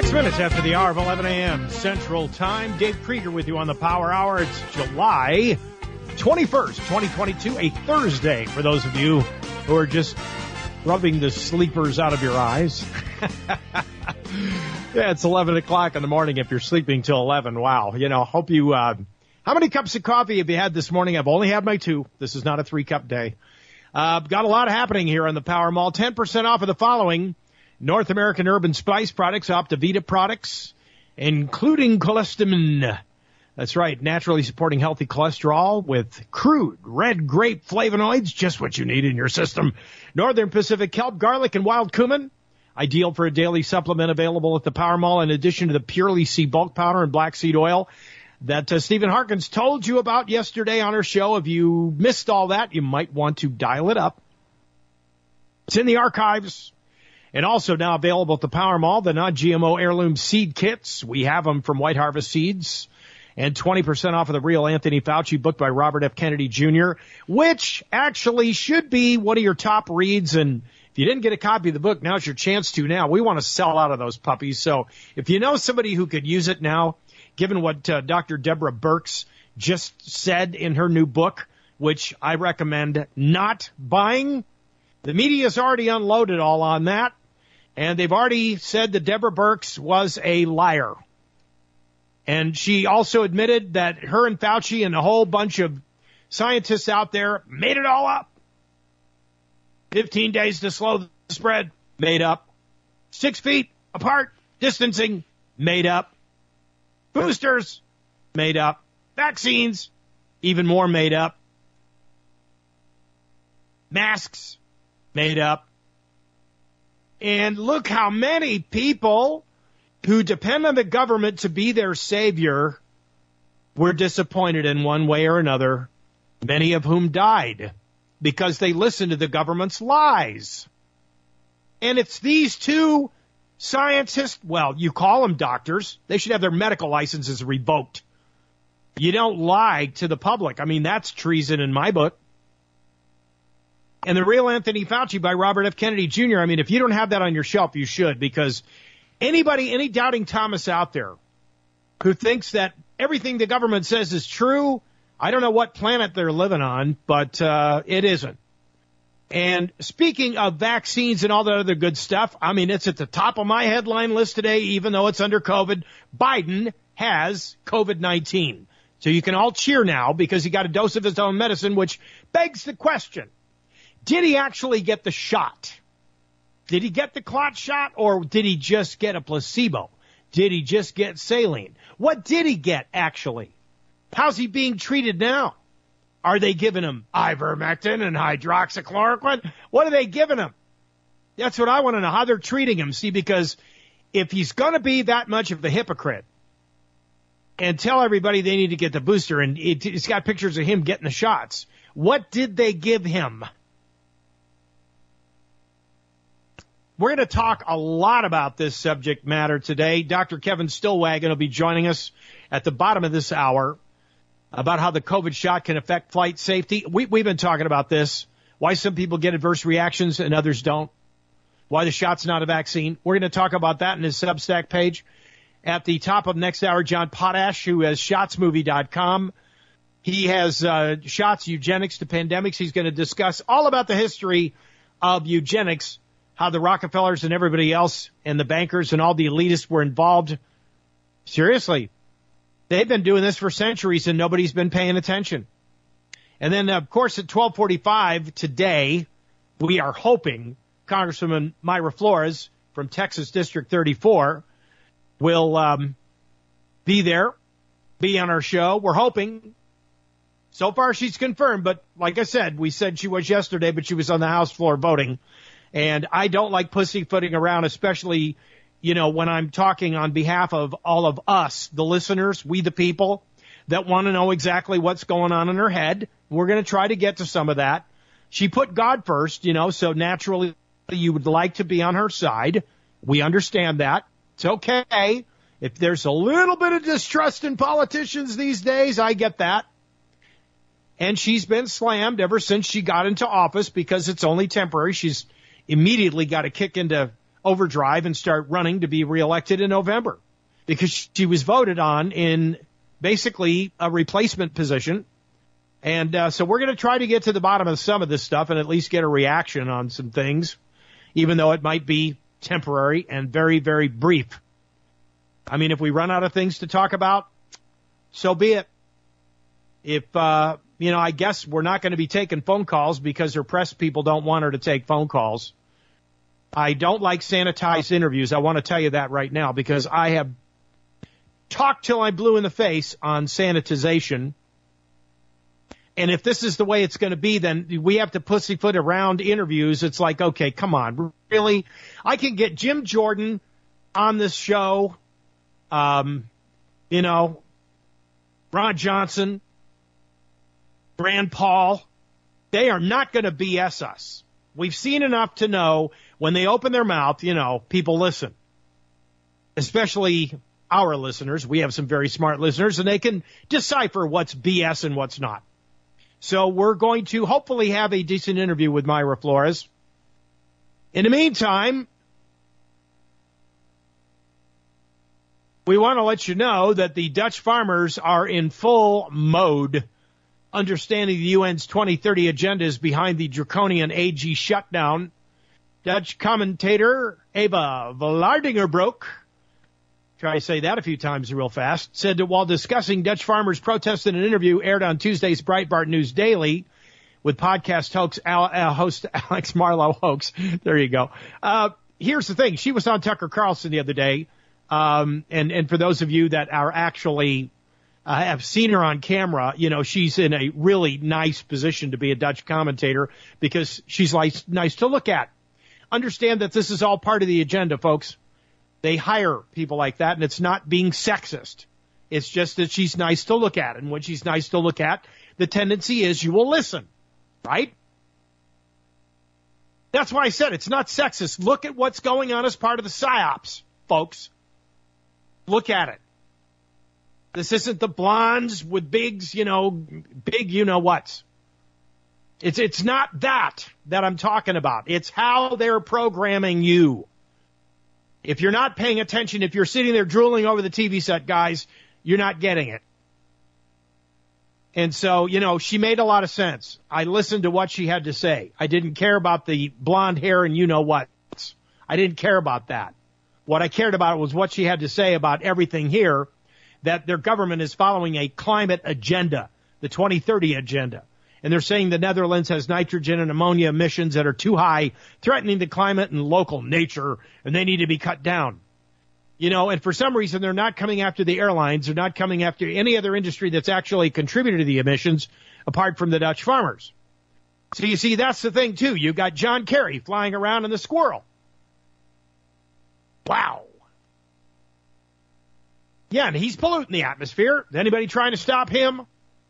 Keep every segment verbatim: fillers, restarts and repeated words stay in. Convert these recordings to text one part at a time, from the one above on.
Six minutes after the hour of eleven a.m. Central Time. Dave Krieger with you on the Power Hour. It's July twenty-first, twenty twenty-two, a Thursday for those of you who are just rubbing the sleepers out of your eyes. Yeah, it's eleven o'clock in the morning if you're sleeping till eleven. Wow. You know, hope you, uh, how many cups of coffee have you had this morning? I've only had my two. This is not a three cup day. Uh, got a lot happening here on the Power Mall. ten percent off of the following: North American Urban Spice Products, Optivita products, including cholesterol. That's right, naturally supporting healthy cholesterol with crude red grape flavonoids, just what you need in your system. Northern Pacific kelp, garlic, and wild cumin, ideal for a daily supplement, available at the Power Mall, in addition to the Purely Sea bulk powder and black seed oil that uh, Stephen Harkins told you about yesterday on our show. If you missed all that, you might want to dial it up. It's in the archives. And also now available at the Power Mall, the non-G M O heirloom seed kits. We have them from White Harvest Seeds. And twenty percent off of the Real Anthony Fauci book by Robert F. Kennedy Junior, which actually should be one of your top reads. And if you didn't get a copy of the book, now's your chance to now. We want to sell out of those puppies. So if you know somebody who could use it now, given what uh, Doctor Deborah Birx just said in her new book, which I recommend not buying, the media's already unloaded all on that. And they've already said that Deborah Birx was a liar. And she also admitted that her and Fauci and a whole bunch of scientists out there made it all up. fifteen days to slow the spread, made up. Six feet apart, distancing, made up. Boosters, made up. Vaccines, even more made up. Masks, made up. And look how many people who depend on the government to be their savior were disappointed in one way or another, many of whom died because they listened to the government's lies. And it's these two scientists, well, you call them doctors. They should have their medical licenses revoked. You don't lie to the public. I mean, that's treason in my book. And the Real Anthony Fauci by Robert F. Kennedy Junior I mean, if you don't have that on your shelf, you should, because anybody, any doubting Thomas out there who thinks that everything the government says is true, I don't know what planet they're living on, but uh, it isn't. And speaking of vaccines and all that other good stuff, I mean, it's at the top of my headline list today, even though it's under COVID. Biden has COVID nineteen. So you can all cheer now because he got a dose of his own medicine, which begs the question. Did he actually get the shot? Did he get the clot shot, or did he just get a placebo? Did he just get saline? What did he get, actually? How's he being treated now? Are they giving him ivermectin and hydroxychloroquine? What are they giving him? That's what I want to know, how they're treating him. See, because if he's going to be that much of a hypocrite and tell everybody they need to get the booster, and it, it's got pictures of him getting the shots, what did they give him? We're going to talk a lot about this subject matter today. Doctor Kevin Stillwagon will be joining us at the bottom of this hour about how the COVID shot can affect flight safety. We, we've been talking about this, why some people get adverse reactions and others don't, why the shot's not a vaccine. We're going to talk about that in his Substack page. At the top of next hour, John Potash, who has shots movie dot com. He has uh, Shots Eugenics to Pandemics. He's going to discuss all about the history of eugenics, how the Rockefellers and everybody else and the bankers and all the elitists were involved. Seriously, they've been doing this for centuries and nobody's been paying attention. And then, of course, at twelve forty-five today, we are hoping Congresswoman Mayra Flores from Texas District thirty-four will um, be there, be on our show. We're hoping. So far, she's confirmed, but like I said, we said she was yesterday, but she was on the House floor voting. And I don't like pussyfooting around, especially, you know, when I'm talking on behalf of all of us, the listeners, we the people that want to know exactly what's going on in her head. We're going to try to get to some of that. She put God first, you know, so naturally you would like to be on her side. We understand that. It's okay. If there's a little bit of distrust in politicians these days, I get that. And she's been slammed ever since she got into office because it's only temporary. She's immediately got to kick into overdrive and start running to be reelected in November, because she was voted on in basically a replacement position. And uh, so we're going to try to get to the bottom of some of this stuff and at least get a reaction on some things, even though it might be temporary and very, very brief. I mean, if we run out of things to talk about, so be it. If, uh, you know, I guess we're not going to be taking phone calls because her press people don't want her to take phone calls. I don't like sanitized interviews. I want to tell you that right now, because I have talked till I'm blue in the face on sanitization. And if this is the way it's going to be, then we have to pussyfoot around interviews. It's like, okay, come on, really? I can get Jim Jordan on this show, um, you know, Ron Johnson, Rand Paul. They are not going to B S us. We've seen enough to know when they open their mouth, you know, people listen, especially our listeners. We have some very smart listeners, and they can decipher what's B S and what's not. So we're going to hopefully have a decent interview with Mayra Flores. In the meantime, we want to let you know that the Dutch farmers are in full mode, understanding the U N's twenty thirty agenda is behind the draconian A G shutdown. Dutch commentator Eva Vlaardingerbroek, try to say that a few times real fast, said that while discussing Dutch farmers' protest in an interview aired on Tuesday's Breitbart News Daily with podcast host, uh, host Alex Marlow hoax. There you go. Uh, here's the thing. She was on Tucker Carlson the other day. Um, and, and for those of you that are actually uh, have seen her on camera, you know, she's in a really nice position to be a Dutch commentator because she's like, nice to look at. Understand that this is all part of the agenda, folks. They hire people like that, and it's not being sexist. It's just that she's nice to look at. And when she's nice to look at, the tendency is you will listen, right? That's why I said it's not sexist. Look at what's going on as part of the psyops, folks. Look at it. This isn't the blondes with bigs, you know, big you-know-whats. It's, it's not that that I'm talking about. It's how they're programming you. If you're not paying attention, if you're sitting there drooling over the T V set, guys, you're not getting it. And so, you know, she made a lot of sense. I listened to what she had to say. I didn't care about the blonde hair and you-know-what. I didn't care about that. What I cared about was what she had to say about everything here, that their government is following a climate agenda, the twenty thirty agenda. And they're saying the Netherlands has nitrogen and ammonia emissions that are too high, threatening the climate and local nature, and they need to be cut down. You know, and for some reason, they're not coming after the airlines. They're not coming after any other industry that's actually contributed to the emissions, apart from the Dutch farmers. So you see, that's the thing, too. You've got John Kerry flying around in the Squirrel. Wow. Yeah, and he's polluting the atmosphere. Is anybody trying to stop him?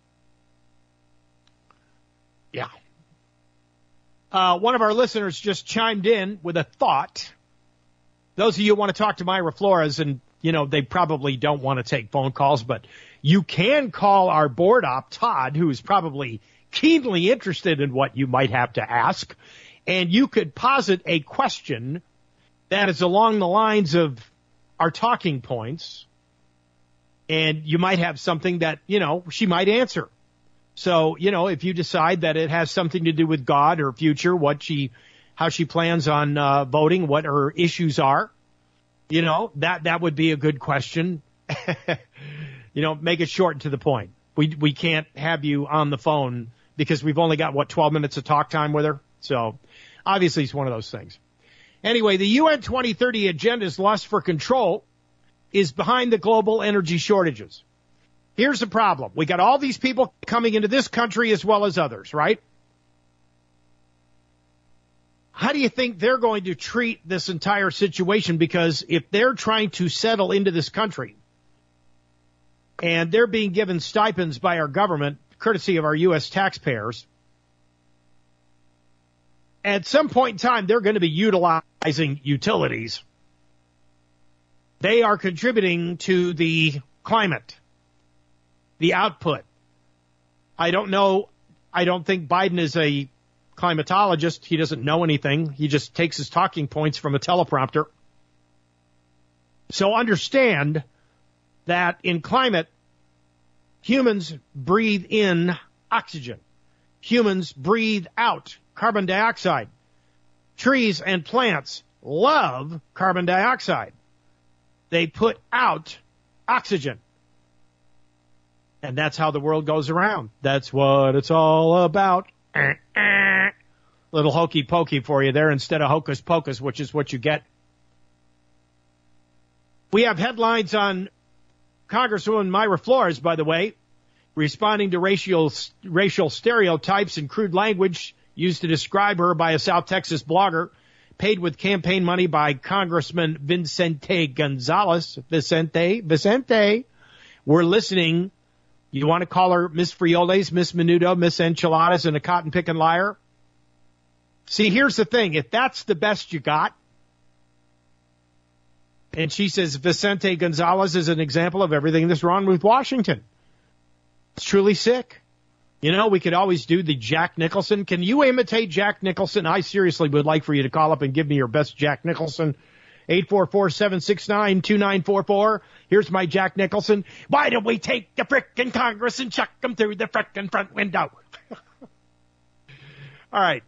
Yeah. Uh, one of our listeners just chimed in with a thought. Those of you who want to talk to Mayra Flores, and, you know, they probably don't want to take phone calls, but you can call our board op, Todd, who is probably keenly interested in what you might have to ask, and you could posit a question that is along the lines of our talking points, and you might have something that, you know, she might answer. So, you know, if you decide that it has something to do with God or future, what she, how she plans on uh, voting, what her issues are, you know, that, that would be a good question. You know, make it short and to the point. We, we can't have you on the phone because we've only got, what, twelve minutes of talk time with her. So obviously it's one of those things. Anyway, the U N twenty thirty agenda's lust for control is behind the global energy shortages. Here's the problem. We got all these people coming into this country as well as others, right? How do you think they're going to treat this entire situation? Because if they're trying to settle into this country and they're being given stipends by our government, courtesy of our U S taxpayers, at some point in time, they're going to be utilizing utilities. They are contributing to the climate, the output. I don't know. I don't think Biden is a climatologist. He doesn't know anything. He just takes his talking points from a teleprompter. So understand that in climate, humans breathe in oxygen. Humans breathe out carbon dioxide. Trees and plants love carbon dioxide. They put out oxygen. And that's how the world goes around. That's what it's all about. Eh, eh. Little hokey pokey for you there instead of hocus pocus, which is what you get. We have headlines on Congresswoman Myra Flores, by the way, responding to racial, racial stereotypes and crude language used to describe her by a South Texas blogger, paid with campaign money by Congressman Vicente Gonzalez. Vicente, Vicente, we're listening. You want to call her Miss Frioles, Miss Menudo, Miss Enchiladas, and a cotton-picking liar? See, here's the thing. If that's the best you got, and she says Vicente Gonzalez is an example of everything that's wrong with Washington. It's truly sick. You know, we could always do the Jack Nicholson. Can you imitate Jack Nicholson? I seriously would like for you to call up and give me your best Jack Nicholson. eight four four, seven six nine, two nine four four. Here's my Jack Nicholson. Why don't we take the frickin' Congress and chuck them through the frickin' front window? All right.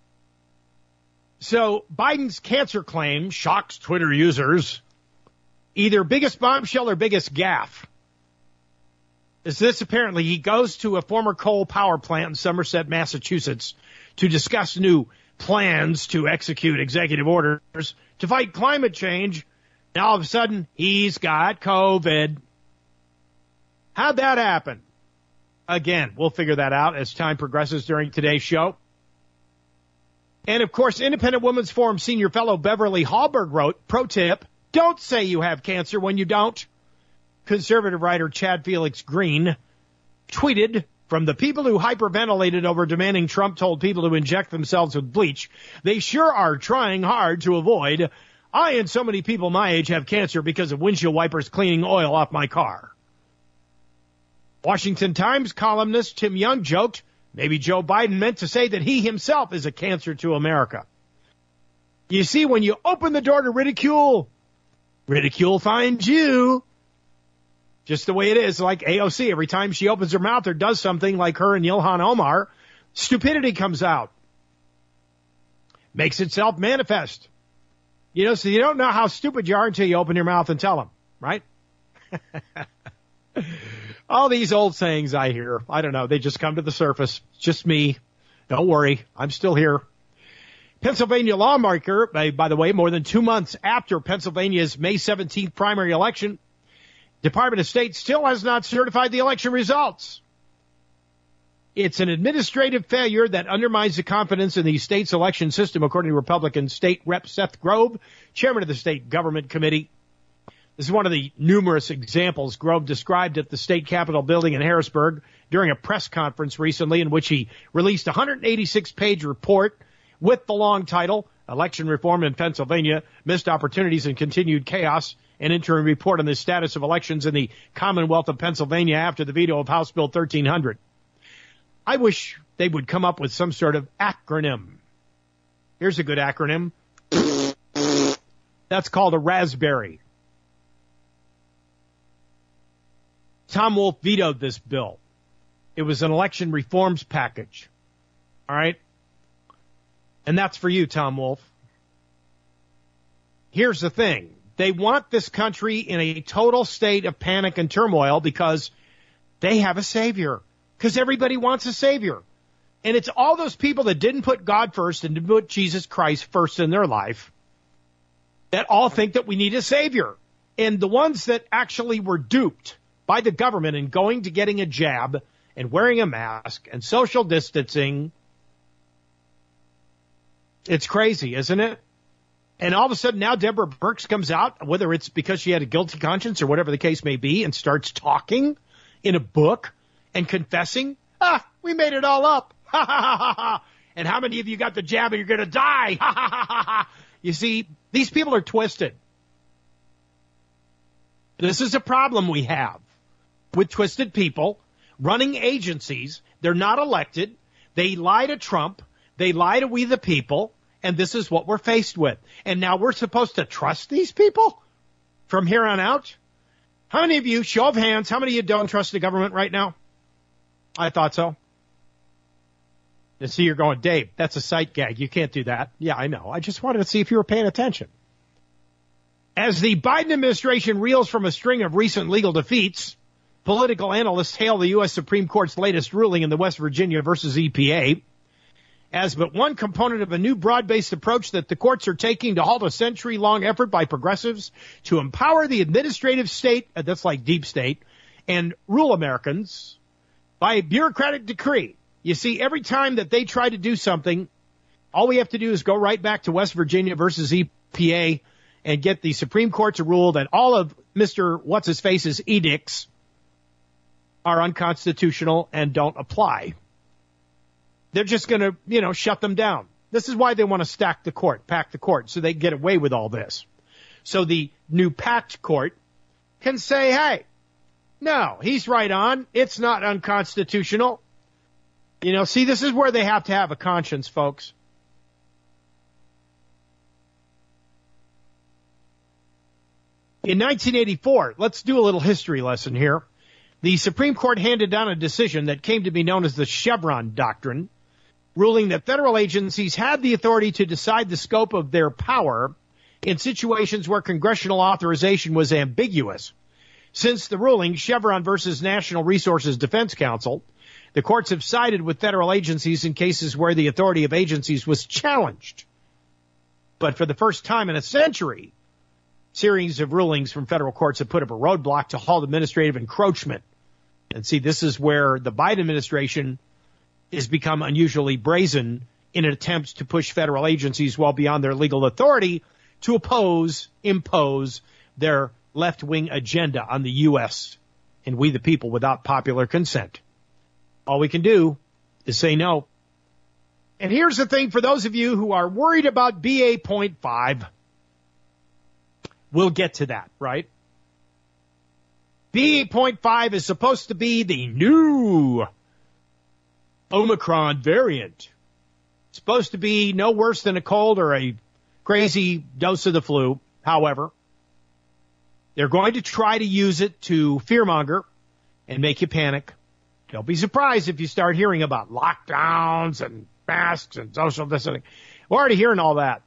So Biden's cancer claim shocks Twitter users. Either biggest bombshell or biggest gaffe. Is this apparently he goes to a former coal power plant in Somerset, Massachusetts to discuss new plans to execute executive orders to fight climate change. Now all of a sudden he's got COVID. How'd that happen? Again, we'll figure that out as time progresses during today's show. And of course, Independent Women's Forum senior fellow Beverly Hallberg wrote, pro tip, don't say you have cancer when you don't. Conservative writer Chad Felix Green tweeted, from the people who hyperventilated over demanding Trump told people to inject themselves with bleach, they sure are trying hard to avoid. I and so many people my age have cancer because of windshield wipers cleaning oil off my car. Washington Times columnist Tim Young joked, maybe Joe Biden meant to say that he himself is a cancer to America. You see, when you open the door to ridicule, ridicule finds you. Just the way it is, like A O C. Every time she opens her mouth or does something like her and Ilhan Omar, stupidity comes out. Makes itself manifest. You know, so you don't know how stupid you are until you open your mouth and tell them, right? All these old sayings I hear, I don't know, they just come to the surface. It's just me. Don't worry, I'm still here. Pennsylvania lawmaker, by the way, more than two months after Pennsylvania's May seventeenth primary election, Department of State still has not certified the election results. It's an administrative failure that undermines the confidence in the state's election system, according to Republican State Rep Seth Grove, chairman of the State Government Committee. This is one of the numerous examples Grove described at the state capitol building in Harrisburg during a press conference recently in which he released a one hundred eighty-six page report with the long title, Election Reform in Pennsylvania, Missed Opportunities and Continued Chaos, an interim report on the status of elections in the Commonwealth of Pennsylvania after the veto of House Bill thirteen hundred. I wish they would come up with some sort of acronym. Here's a good acronym. That's called a raspberry. Tom Wolf vetoed this bill. It was an election reforms package. All right? And that's for you, Tom Wolf. Here's the thing. They want this country in a total state of panic and turmoil because they have a savior. Because everybody wants a savior. And it's all those people that didn't put God first and didn't put Jesus Christ first in their life that all think that we need a savior. And the ones that actually were duped by the government in going to getting a jab and wearing a mask and social distancing, it's crazy, isn't it? And all of a sudden now Deborah Birx comes out, whether it's because she had a guilty conscience or whatever the case may be, and starts talking in a book and confessing, ah, we made it all up. Ha ha ha ha ha. And how many of you got the jab and you're going to die? Ha ha ha ha ha. You see, these people are twisted. This is a problem we have with twisted people running agencies. They're not elected. They lie to Trump. They lie to we the people, and this is what we're faced with. And now we're supposed to trust these people from here on out? How many of you, show of hands, how many of you don't trust the government right now? I thought so. You see, you're going, Dave, that's a sight gag. You can't do that. Yeah, I know. I just wanted to see if you were paying attention. As the Biden administration reels from a string of recent legal defeats, political analysts hail the U S Supreme Court's latest ruling in the West Virginia versus E P A as but one component of a new broad-based approach that the courts are taking to halt a century-long effort by progressives to empower the administrative state, that's like deep state, and rule Americans by bureaucratic decree. You see, every time that they try to do something, all we have to do is go right back to West Virginia versus E P A and get the Supreme Court to rule that all of Mister What's-His-Face's edicts are unconstitutional and don't apply. They're just going to, you know, shut them down. This is why they want to stack the court, pack the court, so they get away with all this. So the new packed court can say, hey, no, he's right on. It's not unconstitutional. You know, see, this is where they have to have a conscience, folks. In nineteen eighty-four, let's do a little history lesson here. The Supreme Court handed down a decision that came to be known as the Chevron Doctrine, ruling that federal agencies had the authority to decide the scope of their power in situations where congressional authorization was ambiguous. Since the ruling, Chevron versus National Resources Defense Council, the courts have sided with federal agencies in cases where the authority of agencies was challenged. But for the first time in a century, series of rulings from federal courts have put up a roadblock to halt administrative encroachment. And see, this is where the Biden administration has become unusually brazen in attempts to push federal agencies well beyond their legal authority to oppose, impose their left-wing agenda on the U S and we the people without popular consent. All we can do is say no. And here's the thing for those of you who are worried about B A point five. We'll get to that, right? B A point five is supposed to be the new Omicron variant. It's supposed to be no worse than a cold or a crazy dose of the flu. However, they're going to try to use it to fearmonger and make you panic. Don't be surprised if you start hearing about lockdowns and masks and social distancing. We're already hearing all that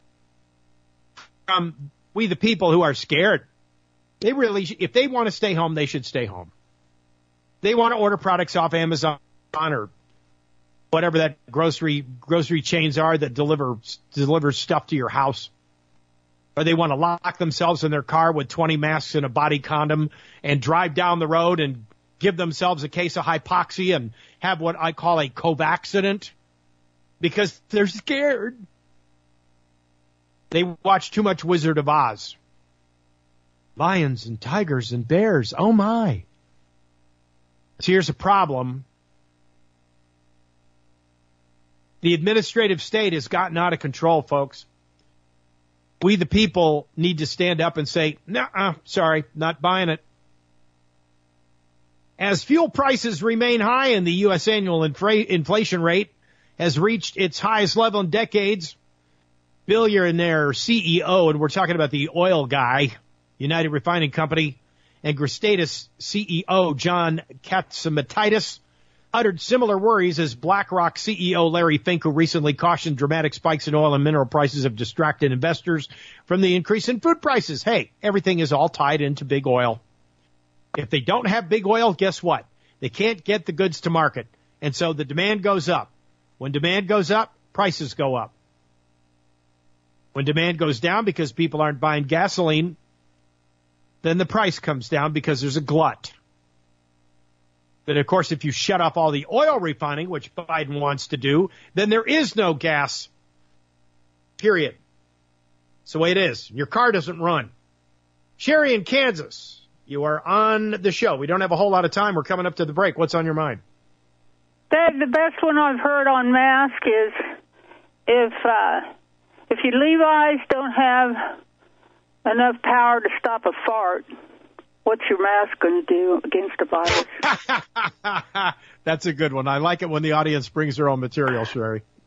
from we the people who are scared. They really, if they want to stay home, they should stay home. They want to order products off Amazon or whatever that grocery grocery chains are that deliver deliver stuff to your house. Or they want to lock themselves in their car with twenty masks and a body condom and drive down the road and give themselves a case of hypoxia and have what I call a Covaccident because they're scared. They watch too much Wizard of Oz. Lions and tigers and bears. Oh, my. So here's a problem. The administrative state has gotten out of control, folks. We, the people, need to stand up and say, nah, sorry, not buying it. As fuel prices remain high and the U S annual infra- inflation rate has reached its highest level in decades, billionaire C E O, and we're talking about the oil guy, United Refining Company, and Gristatus C E O John Catsimatidis uttered similar worries as BlackRock C E O Larry Fink, who recently cautioned dramatic spikes in oil and mineral prices have distracted investors from the increase in food prices. Hey, everything is all tied into big oil. If they don't have big oil, guess what? They can't get the goods to market. And so the demand goes up. When demand goes up, prices go up. When demand goes down because people aren't buying gasoline, then the price comes down because there's a glut. But, of course, if you shut off all the oil refining, which Biden wants to do, then there is no gas, period. It's the way it is. Your car doesn't run. Sherry in Kansas, you are on the show. We don't have a whole lot of time. We're coming up to the break. What's on your mind? Dave, the best one I've heard on mask is if uh, if you Levi's don't have enough power to stop a fart, what's your mask going to do against the virus? That's a good one. I like it when the audience brings their own material, Sherry.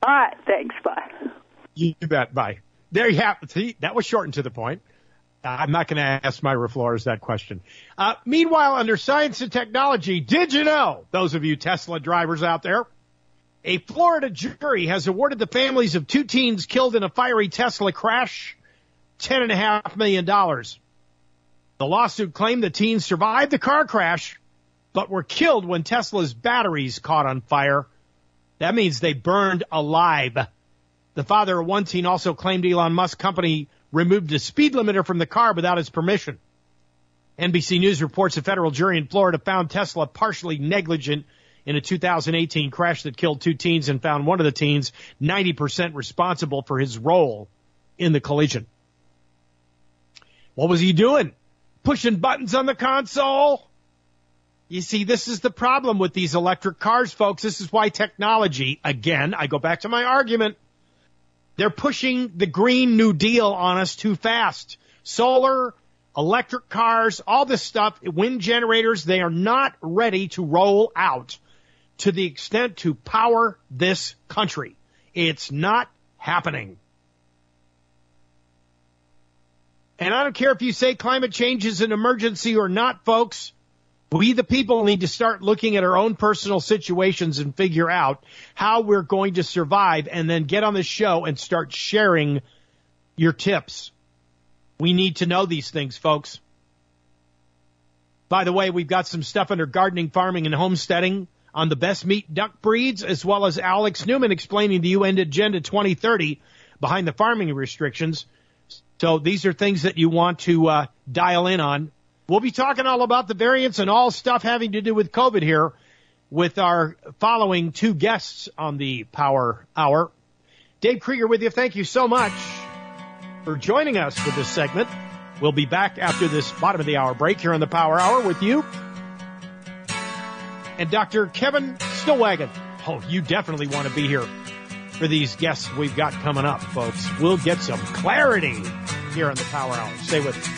All right, thanks. Bye. You bet. Bye. There you have it. See, that was short and to the point. Uh, I'm not going to ask Myra Flores that question. Uh, meanwhile, under science and technology, did you know, those of you Tesla drivers out there, a Florida jury has awarded the families of two teens killed in a fiery Tesla crash ten point five million dollars. The lawsuit claimed the teens survived the car crash, but were killed when Tesla's batteries caught on fire. That means they burned alive. The father of one teen also claimed Elon Musk's company removed a speed limiter from the car without his permission. N B C News reports a federal jury in Florida found Tesla partially negligent in a two thousand eighteen crash that killed two teens and found one of the teens ninety percent responsible for his role in the collision. What was he doing? Pushing buttons on the console? You see, this is the problem with these electric cars, folks. This is why technology, again, I go back to my argument, they're pushing the Green New Deal on us too fast. Solar, electric cars, all this stuff, wind generators, they are not ready to roll out to the extent to power this country. It's not happening. And I don't care if you say climate change is an emergency or not, folks. We, the people, need to start looking at our own personal situations and figure out how we're going to survive, and then get on the show and start sharing your tips. We need to know these things, folks. By the way, we've got some stuff under gardening, farming, and homesteading on the best meat duck breeds, as well as Alex Newman explaining the U N Agenda twenty thirty behind the farming restrictions. So these are things that you want to uh, dial in on. We'll be talking all about the variants and all stuff having to do with COVID here with our following two guests on the Power Hour. Dave Krieger with you. Thank you so much for joining us for this segment. We'll be back after this bottom of the hour break here on the Power Hour with you and Doctor Kevin Stillwagon. Oh, you definitely want to be here for these guests we've got coming up, folks. We'll get some clarity here on the Power Hour. Stay with us.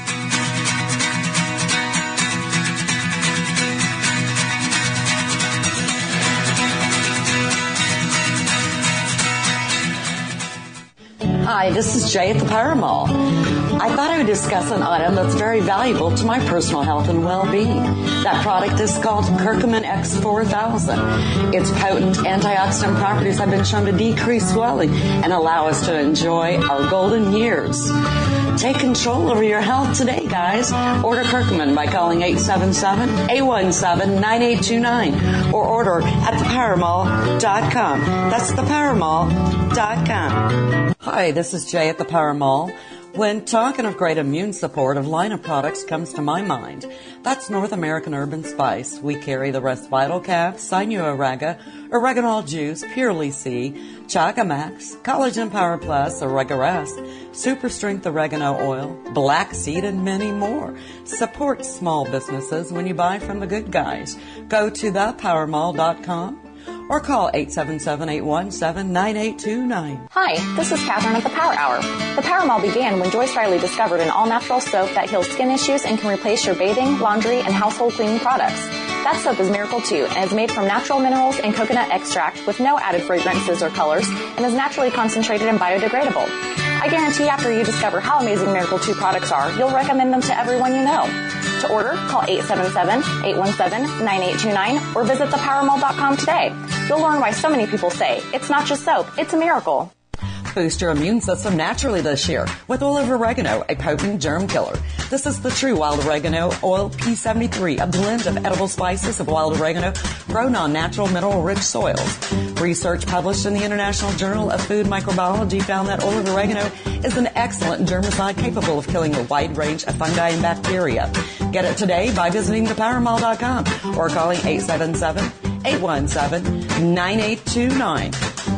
Hi, this is Jay at the Power Mall. I thought I would discuss an item that's very valuable to my personal health and well-being. That product is called Curcumin X four thousand. Its potent antioxidant properties have been shown to decrease swelling and allow us to enjoy our golden years. Take control over your health today, guys. Order Curcumin by calling eight seven seven, eight one seven, nine eight two nine or order at the power mall dot com. That's the power mall dot com. Hi, this is Jay at the Power Mall. When talking of great immune support, a line of products comes to my mind. That's North American Urban Spice. We carry the Rest Vital Cap, Sinuoraga, Oreganol Juice, Purely C, Chaga Max, Collagen Power Plus, Oregarest, Super Strength Oregano Oil, Black Seed, and many more. Support small businesses when you buy from the good guys. Go to the power mall dot com. Or call eight seven seven, eight one seven, nine eight two nine. Hi, this is Catherine at the Power Hour. The Power Mall began when Joyce Riley discovered an all-natural soap that heals skin issues and can replace your bathing, laundry, and household cleaning products. That soap is Miracle two and is made from natural minerals and coconut extract with no added fragrances or colors and is naturally concentrated and biodegradable. I guarantee after you discover how amazing Miracle two products are, you'll recommend them to everyone you know. To order, call eight seven seven, eight one seven, nine eight two nine or visit the power mall dot com today. You'll learn why so many people say it's not just soap, it's a miracle. Boost your immune system naturally this year with oil of oregano, a potent germ killer. This is the true wild oregano oil P seventy-three, a blend of edible spices of wild oregano grown on natural mineral-rich soils. Research published in the International Journal of Food Microbiology found that oil of oregano is an excellent germicide capable of killing a wide range of fungi and bacteria. Get it today by visiting the power mall dot com or calling eight seven seven, eight one seven, nine eight two nine.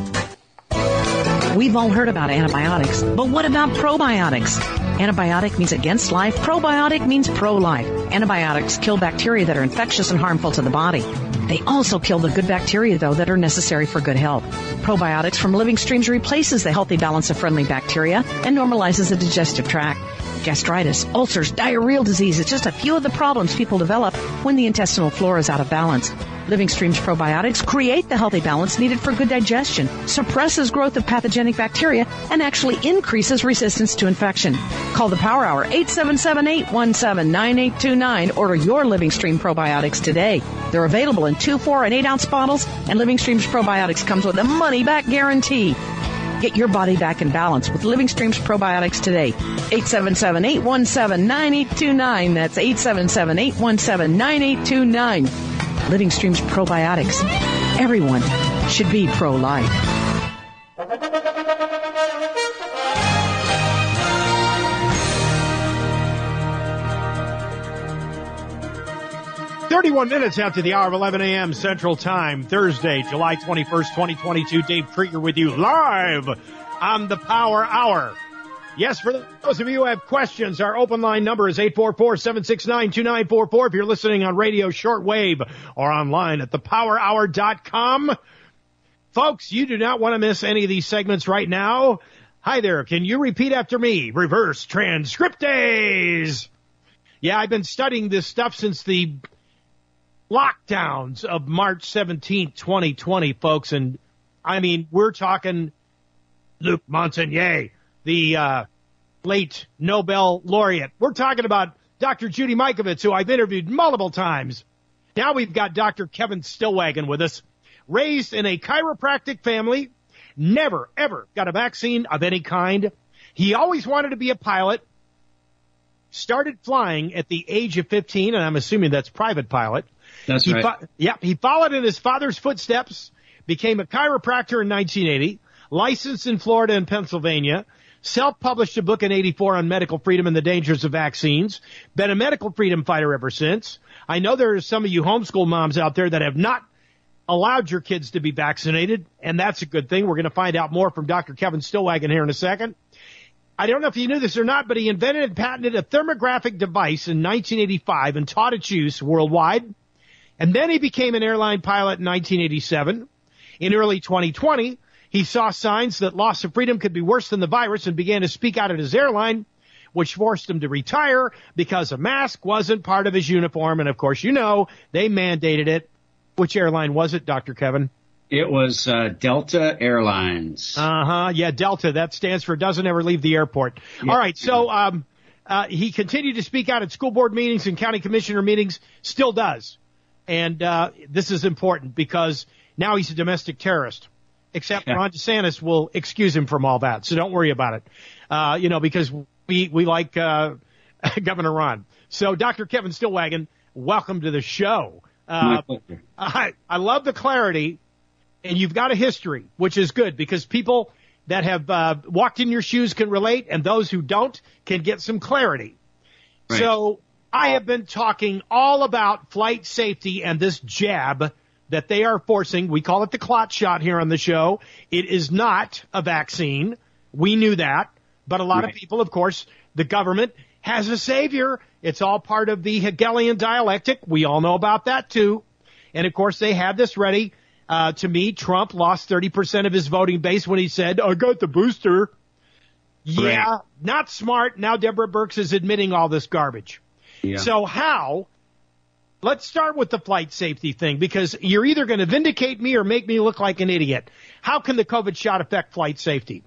We've all heard about antibiotics, but what about probiotics? Antibiotic means against life. Probiotic means pro-life. Antibiotics kill bacteria that are infectious and harmful to the body. They also kill the good bacteria, though, that are necessary for good health. Probiotics from living streams replaces the healthy balance of friendly bacteria and normalizes the digestive tract. Gastritis, ulcers, diarrheal disease is just a few of the problems people develop when the intestinal flora is out of balance. Living Stream's probiotics create the healthy balance needed for good digestion, suppresses growth of pathogenic bacteria, and actually increases resistance to infection. Call the Power Hour, eight seven seven, eight one seven, nine eight two nine. Order your Living Stream probiotics today. They're available in two, four, and eight ounce bottles, and Living Stream's probiotics comes with a money-back guarantee. Get your body back in balance with Living Stream's probiotics today. eight seven seven, eight one seven, nine eight two nine. That's eight seven seven, eight one seven, nine eight two nine. Living Stream's probiotics. Everyone should be pro-life. thirty-one minutes after the hour of eleven a.m. Central Time, Thursday, July twenty-first, twenty twenty-two. Dave Krieger with you live on the Power Hour. Yes, for those of you who have questions, our open line number is eight four four, seven six nine, two nine four four. If you're listening on radio shortwave or online at the power hour dot com. Folks, you do not want to miss any of these segments right now. Hi there. Can you repeat after me? Reverse transcriptase. Yeah, I've been studying this stuff since the lockdowns of March seventeenth, twenty twenty, folks. And I mean, we're talking Luc Montagnier, the uh, late Nobel laureate. We're talking about Doctor Judy Mikovits, who I've interviewed multiple times. Now we've got Doctor Kevin Stillwagon with us, raised in a chiropractic family, never, ever got a vaccine of any kind. He always wanted to be a pilot, started flying at the age of fifteen, and I'm assuming that's private pilot. That's he right. Fo- yeah, he followed in his father's footsteps, became a chiropractor in nineteen eighty, licensed in Florida and Pennsylvania, self-published a book in eighty-four on medical freedom and the dangers of vaccines, been a medical freedom fighter ever since. I know there are some of you homeschool moms out there that have not allowed your kids to be vaccinated, and that's a good thing. We're going to find out more from Doctor Kevin Stillwagon here in a second. I don't know if you knew this or not, but he invented and patented a thermographic device in nineteen eighty-five and taught its use worldwide. And then he became an airline pilot in nineteen eighty-seven. In early twenty twenty, he saw signs that loss of freedom could be worse than the virus and began to speak out at his airline, which forced him to retire because a mask wasn't part of his uniform. And, of course, you know, they mandated it. Which airline was it, Doctor Kevin? It was uh, Delta Airlines. Uh-huh. Yeah, Delta. That stands for doesn't ever leave the airport. Yeah. All right. So um, uh, he continued to speak out at school board meetings and county commissioner meetings, still does. And uh, this is important because now he's a domestic terrorist, except yeah. Ron DeSantis will excuse him from all that. So don't worry about it, uh, you know, because we, we like uh, Governor Ron. So Doctor Kevin Stillwagon, welcome to the show. Uh, I, I love the clarity, and you've got a history, which is good because people that have uh, walked in your shoes can relate, and those who don't can get some clarity. Right. So I have been talking all about flight safety and this jab that they are forcing. We call it the clot shot here on the show. It is not a vaccine. We knew that. But a lot right. of people, of course, the government has a savior. It's all part of the Hegelian dialectic. We all know about that, too. And, of course, they had this ready. Uh, to me, Trump lost thirty percent of his voting base when he said, I got the booster. Yeah, right. Not smart. Now Deborah Birx is admitting all this garbage. Yeah. So how, let's start with the flight safety thing, because you're either going to vindicate me or make me look like an idiot. How can the COVID shot affect flight safety?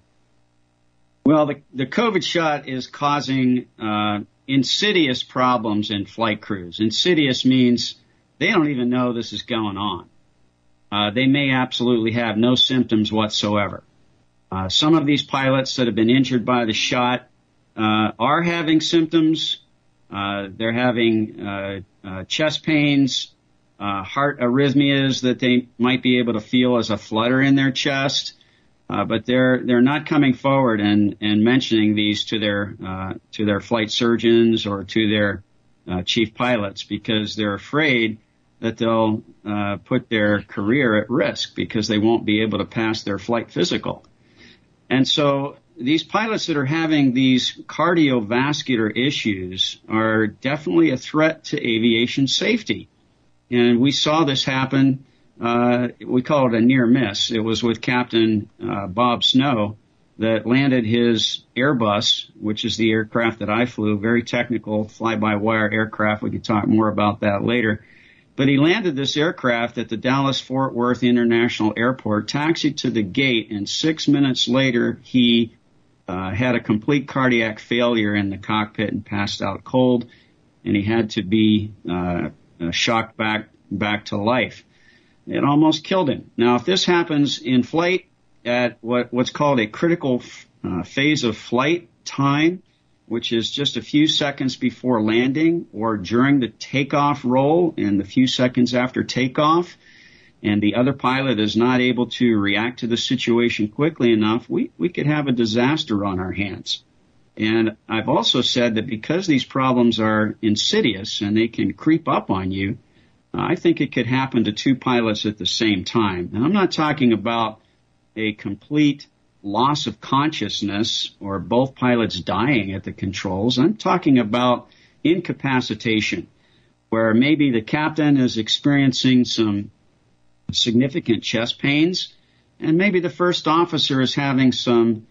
Well, the, the COVID shot is causing uh, insidious problems in flight crews. Insidious means they don't even know this is going on. Uh, they may absolutely have no symptoms whatsoever. Uh, some of these pilots that have been injured by the shot uh, are having symptoms. Uh, they're having uh, uh, chest pains, uh, heart arrhythmias that they might be able to feel as a flutter in their chest, uh, but they're they're not coming forward and, and mentioning these to their uh, to their flight surgeons or to their uh, chief pilots because they're afraid that they'll uh, put their career at risk because they won't be able to pass their flight physical. And so these pilots that are having these cardiovascular issues are definitely a threat to aviation safety. And we saw this happen. Uh, we call it a near miss. It was with Captain uh, Bob Snow that landed his Airbus, which is the aircraft that I flew, very technical fly-by-wire aircraft. We could talk more about that later. But he landed this aircraft at the Dallas-Fort Worth International Airport, taxied to the gate, and six minutes later he uh, had a complete cardiac failure in the cockpit and passed out cold, and he had to be uh, uh, shocked back back to life. It almost killed him. Now, if this happens in flight at what, what's called a critical uh, phase of flight time, which is just a few seconds before landing or during the takeoff roll and the few seconds after takeoff, and the other pilot is not able to react to the situation quickly enough, we, we could have a disaster on our hands. And I've also said that because these problems are insidious and they can creep up on you, I think it could happen to two pilots at the same time. And I'm not talking about a complete loss of consciousness or both pilots dying at the controls. I'm talking about incapacitation, where maybe the captain is experiencing some significant chest pains, and maybe the first officer is having some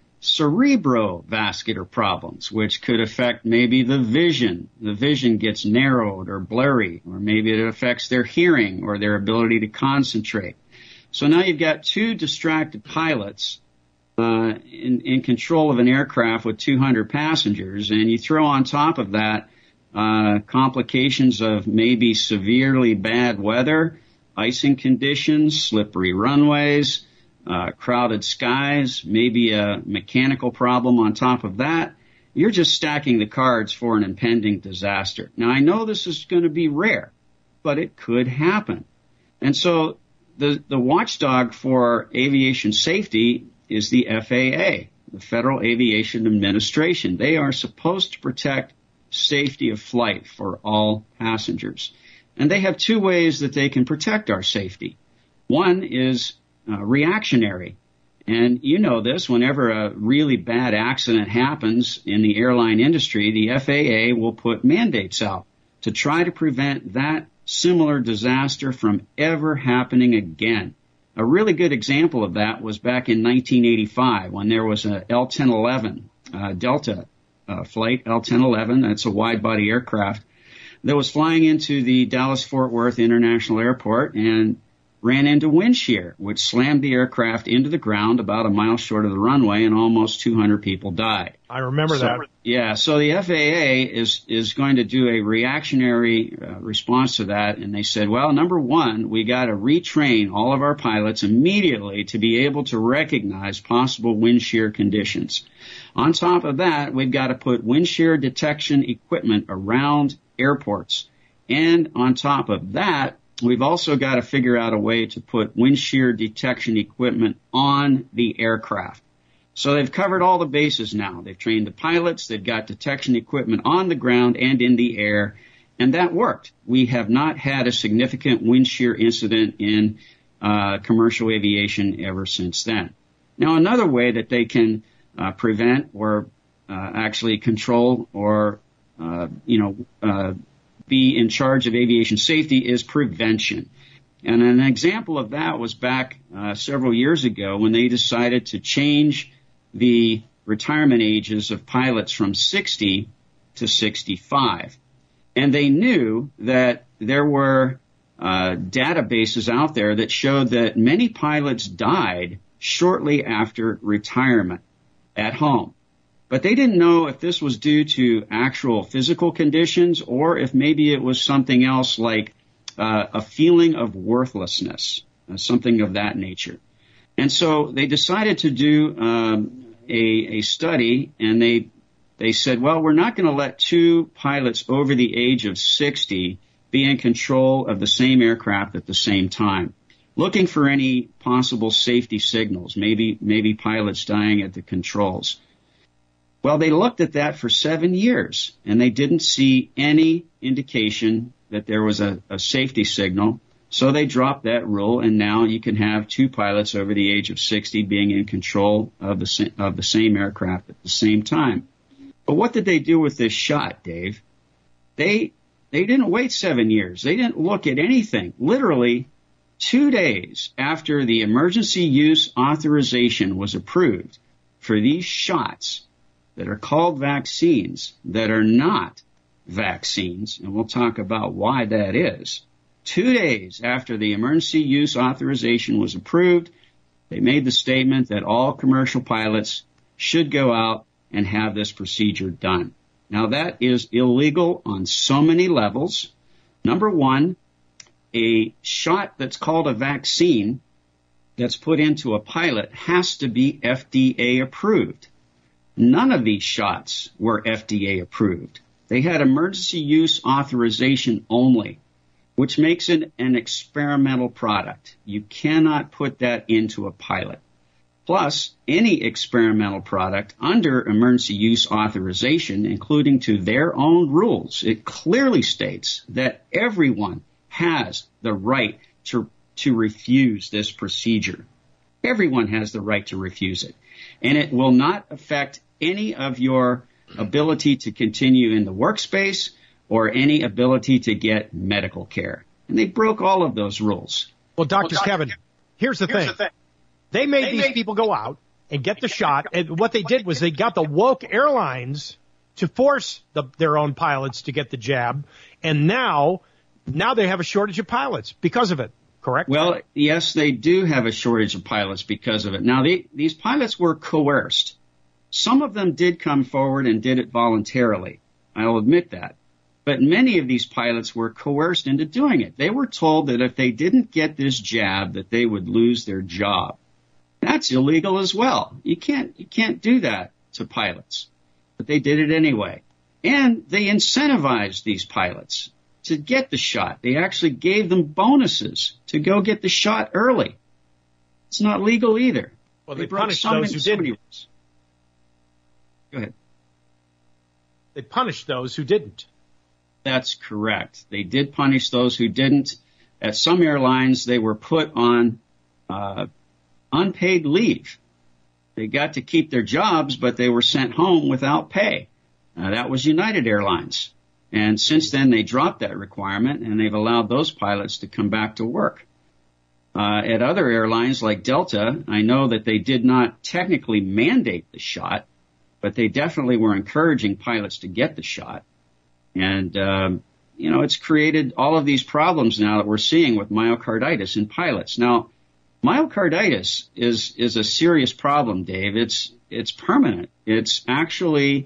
cerebrovascular problems, which could affect maybe the vision. The vision gets narrowed or blurry, or maybe it affects their hearing or their ability to concentrate. So now you've got two distracted pilots Uh, in, in control of an aircraft with two hundred passengers, and you throw on top of that uh, complications of maybe severely bad weather, icing conditions, slippery runways, uh, crowded skies, maybe a mechanical problem on top of that. You're just stacking the cards for an impending disaster. Now, I know this is going to be rare, but it could happen. And so the, the watchdog for aviation safety is the F A A, the Federal Aviation Administration. They are supposed to protect safety of flight for all passengers. And they have two ways that they can protect our safety. One is uh, reactionary. And you know this, whenever a really bad accident happens in the airline industry, the F A A will put mandates out to try to prevent that similar disaster from ever happening again. A really good example of that was back in nineteen eighty-five when there was a L ten eleven uh, Delta uh, flight, L ten eleven, that's a wide-body aircraft, that was flying into the Dallas-Fort Worth International Airport and ran into wind shear, which slammed the aircraft into the ground about a mile short of the runway, and almost two hundred people died. I remember so, that. Yeah, so the F A A is is going to do a reactionary uh, response to that, and they said, well, number one, we got to retrain all of our pilots immediately to be able to recognize possible wind shear conditions. On top of that, we've got to put wind shear detection equipment around airports. And on top of that, we've also got to figure out a way to put wind shear detection equipment on the aircraft. So they've covered all the bases now. They've trained the pilots. They've got detection equipment on the ground and in the air. And that worked. We have not had a significant wind shear incident in uh, commercial aviation ever since then. Now, another way that they can uh, prevent or uh, actually control or, uh, you know, uh, be in charge of aviation safety is prevention. And an example of that was back uh, several years ago when they decided to change the retirement ages of pilots from sixty to sixty-five. And they knew that there were uh, databases out there that showed that many pilots died shortly after retirement at home. But they didn't know if this was due to actual physical conditions or if maybe it was something else like uh, a feeling of worthlessness, uh, something of that nature. And so they decided to do um, a, a study, and they they said, well, we're not going to let two pilots over the age of sixty be in control of the same aircraft at the same time, looking for any possible safety signals, maybe maybe pilots dying at the controls. Well, they looked at that for seven years, and they didn't see any indication that there was a, a safety signal. So they dropped that rule, and now you can have two pilots over the age of sixty being in control of the of the same aircraft at the same time. But what did they do with this shot, Dave? They they didn't wait seven years. They didn't look at anything. Literally, two days after the emergency use authorization was approved for these shots that are called vaccines that are not vaccines, and we'll talk about why that is. two days after the emergency use authorization was approved, they made the statement that all commercial pilots should go out and have this procedure done. Now, that is illegal on so many levels. Number one, a shot that's called a vaccine that's put into a pilot has to be F D A approved. None of these shots were F D A approved. They had emergency use authorization only, which makes it an experimental product. You cannot put that into a pilot. Plus, any experimental product under emergency use authorization, including to their own rules, it clearly states that everyone has the right to, to refuse this procedure. Everyone has the right to refuse it. And it will not affect any of your ability to continue in the workspace or any ability to get medical care. And they broke all of those rules. Well, Doctor Well, Kevin, here's the here's thing. the thing. They made They these made people go out and get the shot. And what they did was they got the woke airlines to force the, their own pilots to get the jab. And now, now they have a shortage of pilots because of it. Correct? Well, yes, they do have a shortage of pilots because of it. Now, they, these pilots were coerced. Some of them did come forward and did it voluntarily. I'll admit that. But many of these pilots were coerced into doing it. They were told that if they didn't get this jab, that they would lose their job. That's illegal as well. You can't, you can't do that to pilots. But they did it anyway. And they incentivized these pilots to get the shot. They actually gave them bonuses to go get the shot early. It's not legal either. Well, they, they punished so those who didn't. Rules. Go ahead. They punished those who didn't. That's correct. They did punish those who didn't. At some airlines, they were put on uh, unpaid leave. They got to keep their jobs, but they were sent home without pay. Uh, that was United Airlines. And since then, they dropped that requirement, and they've allowed those pilots to come back to work. Uh, at other airlines like Delta, I know that they did not technically mandate the shot, but they definitely were encouraging pilots to get the shot. And, um, you know, it's created all of these problems now that we're seeing with myocarditis in pilots. Now, myocarditis is, is a serious problem, Dave. It's, it's permanent. It's actually,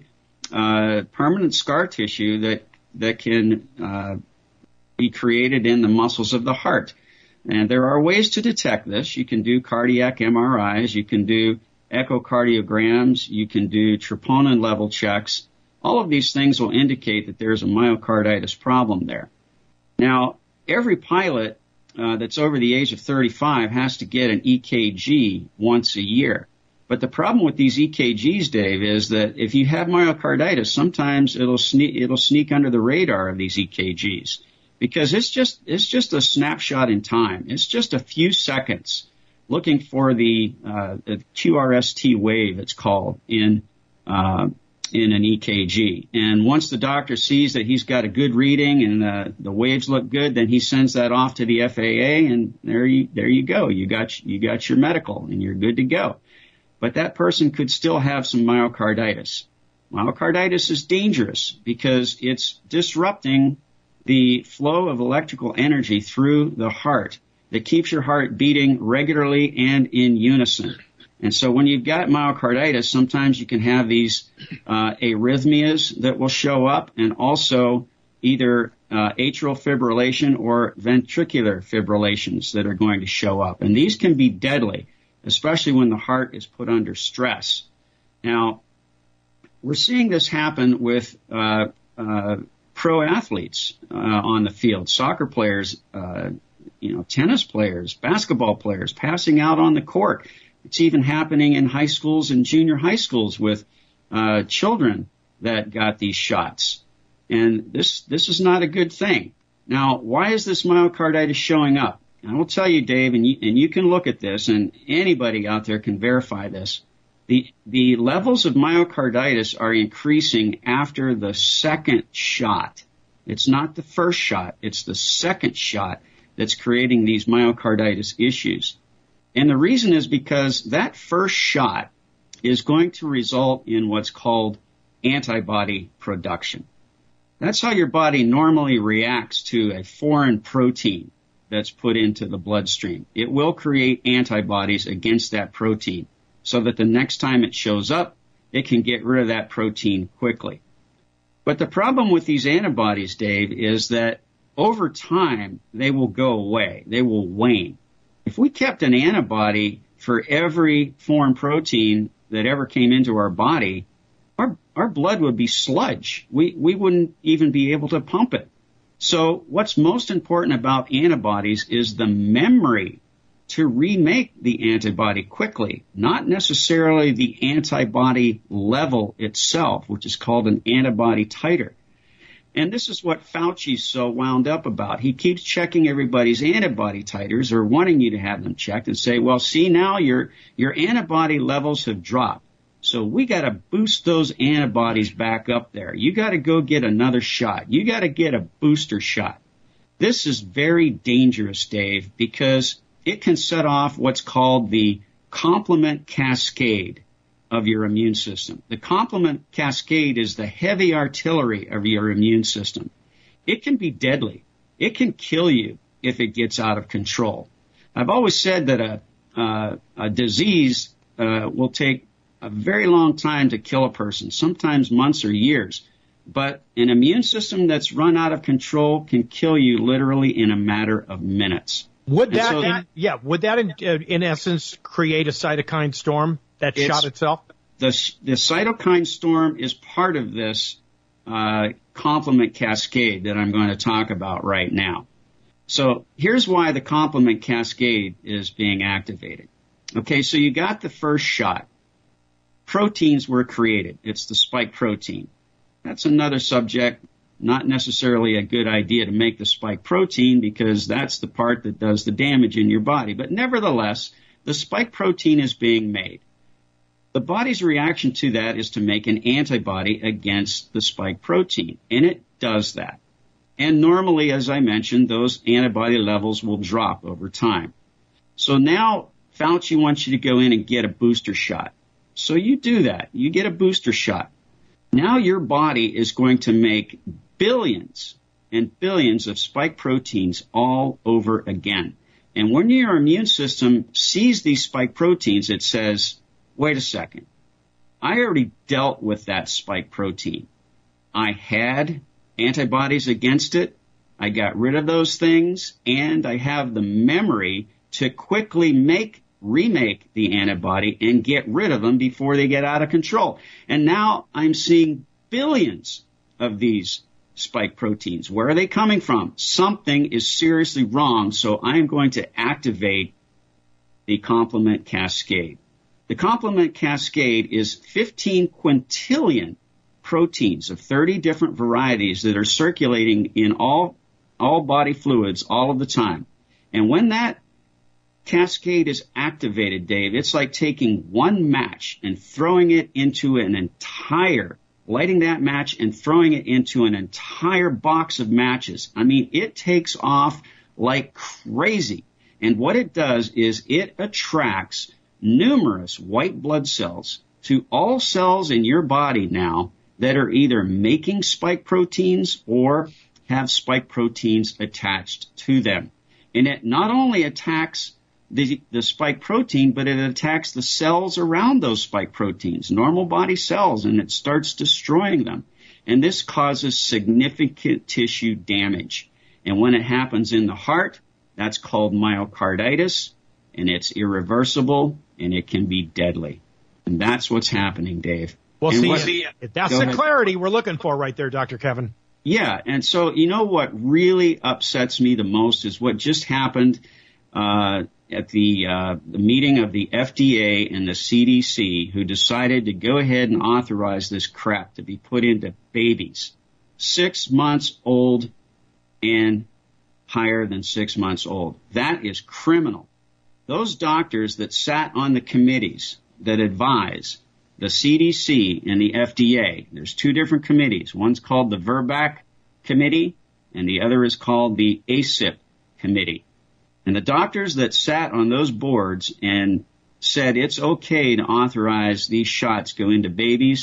uh, permanent scar tissue that, that can, uh, be created in the muscles of the heart. And there are ways to detect this. You can do cardiac M R Is. You can do echocardiograms. You can do troponin level checks. All of these things will indicate that there's a myocarditis problem there. Now, every pilot uh, that's over the age of thirty-five has to get an E K G once a year. But the problem with these E K Gs, Dave, is that if you have myocarditis, sometimes it'll sneak, it'll sneak under the radar of these E K Gs because it's just, it's just a snapshot in time. It's just a few seconds looking for the, uh, the Q R S T wave, it's called, in, uh, in an E K G. And once the doctor sees that he's got a good reading and uh, the waves look good, then he sends that off to the F A A, and there you, there you go. You got, you got your medical and you're good to go. But that person could still have some myocarditis. Myocarditis is dangerous because it's disrupting the flow of electrical energy through the heart that keeps your heart beating regularly and in unison. And so when you've got myocarditis, sometimes you can have these uh, arrhythmias that will show up, and also either uh, atrial fibrillation or ventricular fibrillations that are going to show up. And these can be deadly, especially when the heart is put under stress. Now, we're seeing this happen with uh, uh, pro athletes uh, on the field, soccer players, uh, you know, tennis players, basketball players, passing out on the court. It's even happening in high schools and junior high schools with uh, children that got these shots. And this this is not a good thing. Now, why is this myocarditis showing up? I will tell you, Dave, and you, and you can look at this, and anybody out there can verify this. The the levels of myocarditis are increasing after the second shot. It's not the first shot. It's the second shot that's creating these myocarditis issues. And the reason is because that first shot is going to result in what's called antibody production. That's how your body normally reacts to a foreign protein that's put into the bloodstream. It will create antibodies against that protein so that the next time it shows up, it can get rid of that protein quickly. But the problem with these antibodies, Dave, is that over time, they will go away. They will wane. If we kept an antibody for every foreign protein that ever came into our body, our, our blood would be sludge. We, we wouldn't even be able to pump it. So what's most important about antibodies is the memory to remake the antibody quickly, not necessarily the antibody level itself, which is called an antibody titer. And this is what Fauci's so wound up about. He keeps checking everybody's antibody titers or wanting you to have them checked and say, well, see, now your, your antibody levels have dropped. So we got to boost those antibodies back up there. You got to go get another shot. You got to get a booster shot. This is very dangerous, Dave, because it can set off what's called the complement cascade of your immune system. The complement cascade is the heavy artillery of your immune system. It can be deadly. It can kill you if it gets out of control. I've always said that a, uh, a disease uh, will take a very long time to kill a person, sometimes months or years. But an immune system that's run out of control can kill you literally in a matter of minutes. Would that, so, in, yeah, would that in, uh, in essence create a cytokine storm, that shot itself? The, the cytokine storm is part of this uh, complement cascade that I'm going to talk about right now. So here's why the complement cascade is being activated. Okay, so you got the first shot. Proteins were created. It's the spike protein. That's another subject. Not necessarily a good idea to make the spike protein because that's the part that does the damage in your body. But nevertheless, the spike protein is being made. The body's reaction to that is to make an antibody against the spike protein, and it does that. And normally, as I mentioned, those antibody levels will drop over time. So now Fauci wants you to go in and get a booster shot. So you do that. You get a booster shot. Now your body is going to make billions and billions of spike proteins all over again. And when your immune system sees these spike proteins, it says, wait a second, I already dealt with that spike protein. I had antibodies against it. I got rid of those things, and I have the memory to quickly make remake the antibody and get rid of them before they get out of control. And now I'm seeing billions of these spike proteins. Where are they coming from? Something is seriously wrong, so I'm going to activate the complement cascade. The complement cascade is fifteen quintillion proteins of thirty different varieties that are circulating in all, all body fluids all of the time. And when that cascade is activated, Dave, it's like taking one match and throwing it into an entire, lighting that match and throwing it into an entire box of matches. I mean, it takes off like crazy. And what it does is it attracts numerous white blood cells to all cells in your body now that are either making spike proteins or have spike proteins attached to them. And it not only attacks The, the spike protein, but it attacks the cells around those spike proteins, normal body cells, and it starts destroying them. And this causes significant tissue damage. And when it happens in the heart, that's called myocarditis, and it's irreversible, and it can be deadly. And that's what's happening, Dave. Well, and see, what, see, that's the ahead. clarity we're looking for right there, Doctor Kevin. Yeah, and so you know what really upsets me the most is what just happened uh at the, uh, the meeting of the F D A and the C D C, who decided to go ahead and authorize this crap to be put into babies, six months old and higher than six months old. That is criminal. Those doctors that sat on the committees that advise the C D C and the F D A, there's two different committees. One's called the VRBPAC committee, and the other is called the A C I P committee. And the doctors that sat on those boards and said it's okay to authorize these shots go into babies,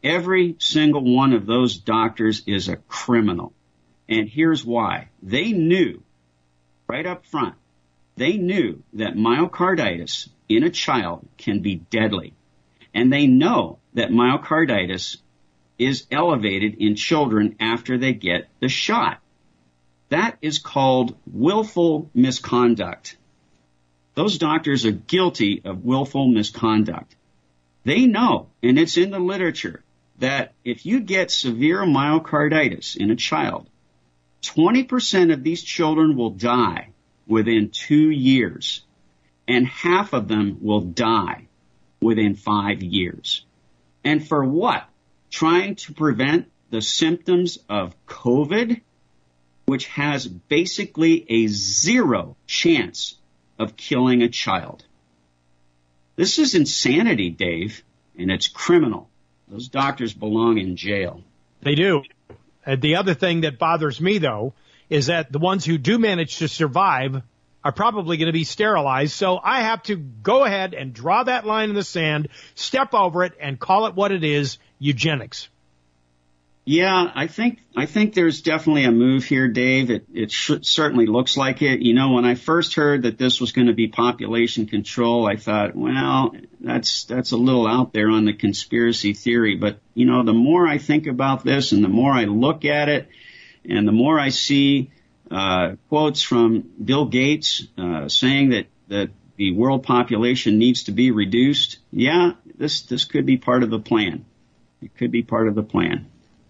Every single one of those doctors is a criminal. And here's why. They knew right up front, they knew that myocarditis in a child can be deadly. And they know that myocarditis is elevated in children after they get the shot. That is called willful misconduct. Those doctors are guilty of willful misconduct. They know, and it's in the literature, that if you get severe myocarditis in a child, twenty percent of these children will die within two years, and half of them will die within five years. And for what? Trying to prevent the symptoms of COVID, which has basically a zero chance of killing a child. This is insanity, Dave, and it's criminal. Those doctors belong in jail. They do. And the other thing that bothers me, though, is that the ones who do manage to survive are probably going to be sterilized. So I have to go ahead and draw that line in the sand, step over it, and call it what it is, eugenics. Yeah, I think I think there's definitely a move here, Dave. It, it sh- certainly looks like it. You know, when I first heard that this was going to be population control, I thought, well, that's that's a little out there on the conspiracy theory. But, you know, the more I think about this and the more I look at it and the more I see uh, quotes from Bill Gates uh, saying that, that the world population needs to be reduced, yeah, this this could be part of the plan. It could be part of the plan.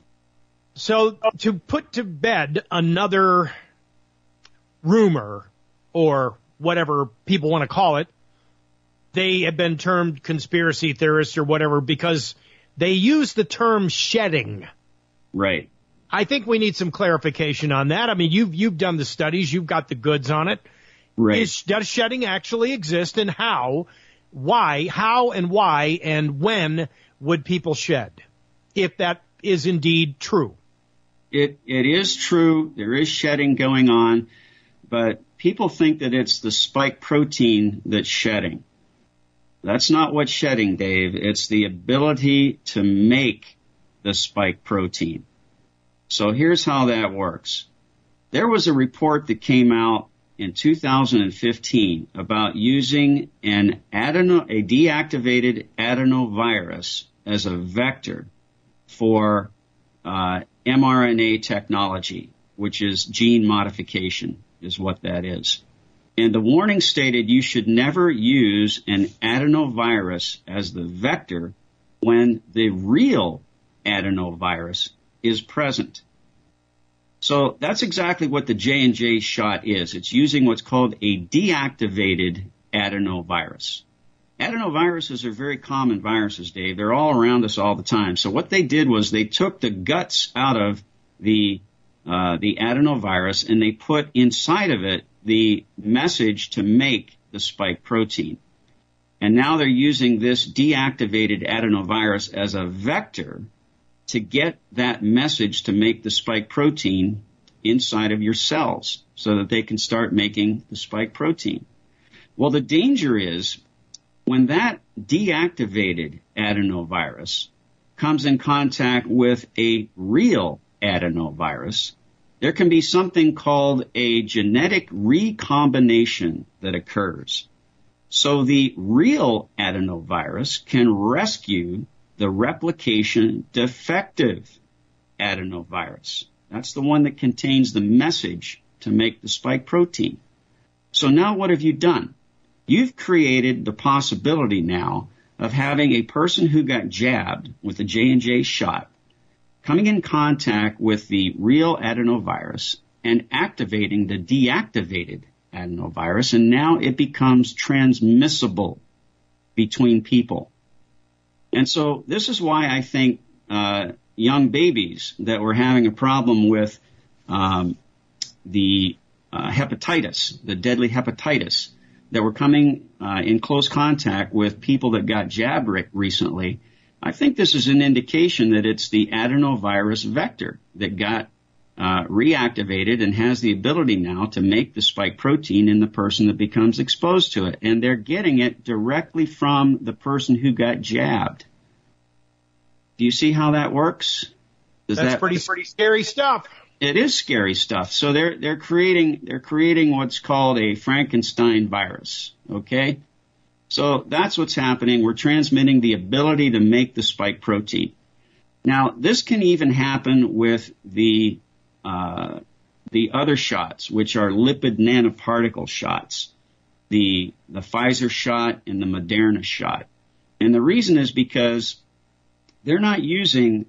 So to put to bed another rumor or whatever people want to call it, they have been termed conspiracy theorists or whatever because they use the term shedding. Right. I think we need some clarification on that. I mean, you've, you've done the studies. You've got the goods on it. Right. Is, does shedding actually exist, and how, why, how and why and when would people shed, if that is indeed true? It it is true. There is shedding going on, but people think that it's the spike protein that's shedding. That's not what's shedding, Dave. It's the ability to make the spike protein. So here's how that works. There was a report that came out in two thousand fifteen about using an adeno, a deactivated adenovirus as a vector for uh, mRNA technology, which is gene modification, is what that is. And the warning stated you should never use an adenovirus as the vector when the real adenovirus is present. So that's exactly what the J and J shot is. It's using what's called a deactivated adenovirus. Adenoviruses are very common viruses, Dave. They're all around us all the time. So what they did was they took the guts out of the uh, the adenovirus and they put inside of it the message to make the spike protein. And now they're using this deactivated adenovirus as a vector to get that message to make the spike protein inside of your cells so that they can start making the spike protein. Well, the danger is when that deactivated adenovirus comes in contact with a real adenovirus, there can be something called a genetic recombination that occurs. So the real adenovirus can rescue the replication defective adenovirus. That's the one that contains the message to make the spike protein. So now what have you done? You've created the possibility now of having a person who got jabbed with the J and J shot coming in contact with the real adenovirus and activating the deactivated adenovirus, and now it becomes transmissible between people. And so this is why I think uh, young babies that were having a problem with um, the uh, hepatitis, the deadly hepatitis, that were coming uh, in close contact with people that got jabbed re- recently, I think this is an indication that it's the adenovirus vector that got uh, reactivated and has the ability now to make the spike protein in the person that becomes exposed to it. And they're getting it directly from the person who got jabbed. Do you see how that works? Does That's that, pretty pretty scary stuff. It is scary stuff. So they're they're creating they're creating what's called a Frankenstein virus. Okay, so that's what's happening. We're transmitting the ability to make the spike protein. Now, this can even happen with the uh, the other shots, which are lipid nanoparticle shots, the the Pfizer shot and the Moderna shot. And the reason is because they're not using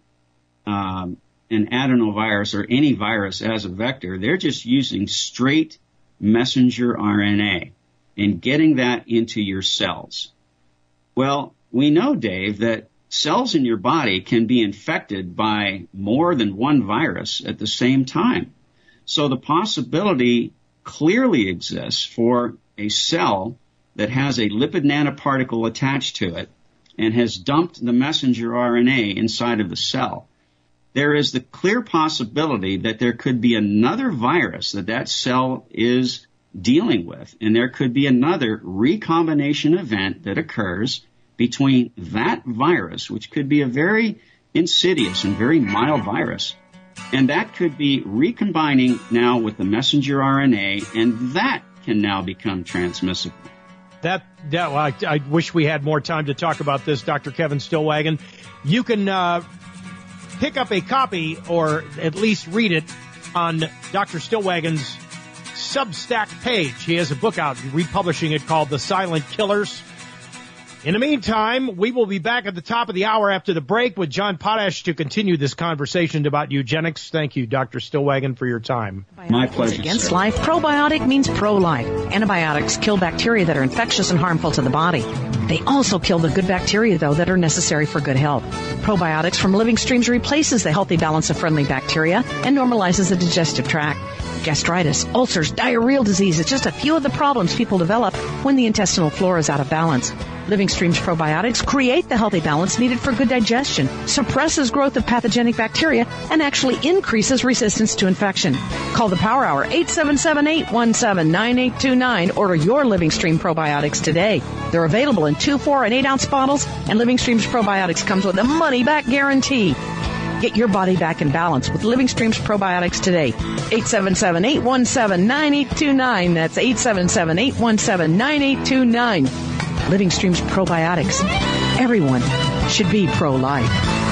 um, an adenovirus or any virus as a vector. They're just using straight messenger R N A and getting that into your cells. Well, we know, Dave, that cells in your body can be infected by more than one virus at the same time. So the possibility clearly exists for a cell that has a lipid nanoparticle attached to it and has dumped the messenger R N A inside of the cell. There is the clear possibility that there could be another virus that that cell is dealing with, and there could be another recombination event that occurs between that virus, which could be a very insidious and very mild virus, and that could be recombining now with the messenger R N A, and that can now become transmissible. That, that well, I, I wish we had more time to talk about this, Doctor Kevin Stillwagon. You can uh, pick up a copy or at least read it on Doctor Stillwagon's Substack page. He has a book out, republishing it, called The Silent Killers. In the meantime, we will be back at the top of the hour after the break with John Potash to continue this conversation about eugenics. Thank you, Doctor Stillwagon, for your time. My pleasure. Against sir. life, probiotic means pro-life. Antibiotics kill bacteria that are infectious and harmful to the body. They also kill the good bacteria, though, that are necessary for good health. Probiotics from Living Streams replaces the healthy balance of friendly bacteria and normalizes the digestive tract. Gastritis, ulcers, diarrheal disease is just a few of the problems people develop when the intestinal flora is out of balance. Living Streams probiotics create the healthy balance needed for good digestion, suppresses growth of pathogenic bacteria, and actually increases resistance to infection. Call the Power Hour, eight seven seven, eight one seven, nine eight two nine. Order your Living Stream probiotics today. They're available in two, four, and eight ounce bottles, and Living Streams probiotics comes with a money-back guarantee. Get your body back in balance with Living Streams probiotics today. eight seven seven, eight one seven, nine eight two nine. That's eight seven seven, eight one seven, nine eight two nine. Living Streams probiotics. Everyone should be pro-life.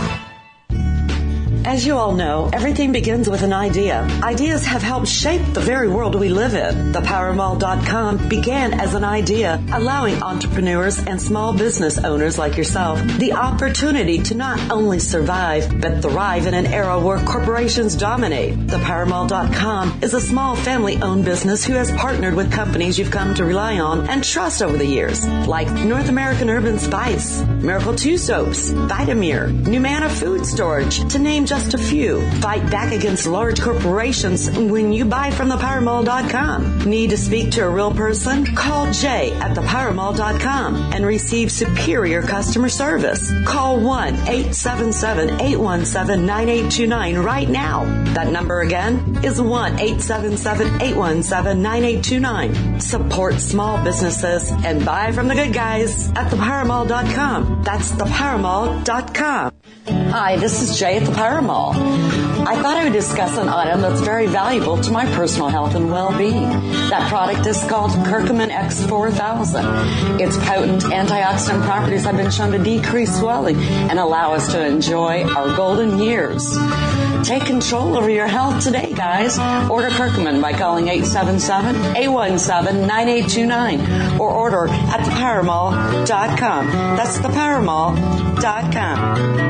As you all know, everything begins with an idea. Ideas have helped shape the very world we live in. The power mall dot com began as an idea, allowing entrepreneurs and small business owners like yourself the opportunity to not only survive, but thrive in an era where corporations dominate. The power mall dot com is a small family-owned business who has partnered with companies you've come to rely on and trust over the years, like North American Herb and Spice, Miracle two Soaps, Vitamir, Numana Food Storage, to name just a few. Fight back against large corporations when you buy from the power mall dot com. Need to speak to a real person? Call Jay at the power mall dot com and receive superior customer service. Call one eight seven seven, eight one seven, nine eight two nine right now. That number again is one eight seven seven, eight one seven, nine eight two nine. Support small businesses and buy from the good guys at the power mall dot com. That's the power mall dot com. Hi, this is Jay at the Power Mall. I thought I would discuss an item that's very valuable to my personal health and well-being. That product is called Curcumin X four thousand. Its potent antioxidant properties have been shown to decrease swelling and allow us to enjoy our golden years. Take control over your health today, guys. Order Curcumin by calling eight seven seven, eight one seven, nine eight two nine or order at the power mall dot com. That's the power mall dot com.